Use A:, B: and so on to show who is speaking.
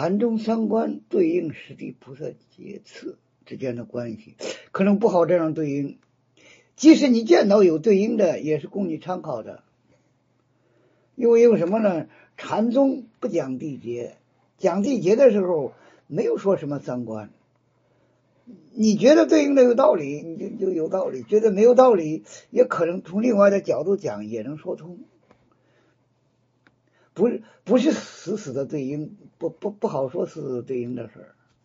A: 禅宗三观对应十地菩萨劫次之间的关系，可能不好这样对应。即使你见到有对应的，也是供你参考的。因为什么呢？禅宗不讲地劫，讲地劫的时候没有说什么三观。你觉得对应的有道理，你就有道理；觉得没有道理，也可能从另外的角度讲也能说通。不是死死的对应，不好说死死对应的事儿。